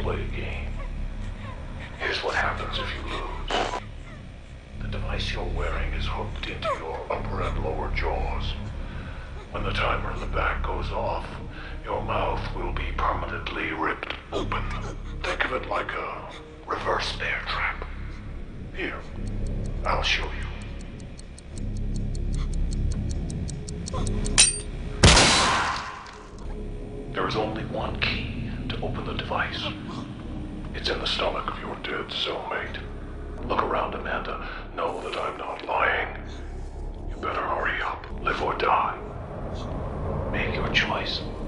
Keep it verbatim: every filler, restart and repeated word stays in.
play a game. Here's what happens if you lose. The device you're wearing is hooked into your upper and lower jaws. When the timer in the back goes off, your mouth will be permanently ripped open. Think of it like a reverse bear trap. Here, I'll show you. There is only one key to open the device. It's in the stomach of your dead cellmate. Look around, Amanda. Know that I'm not lying. You better hurry up. Live or die. Make your choice.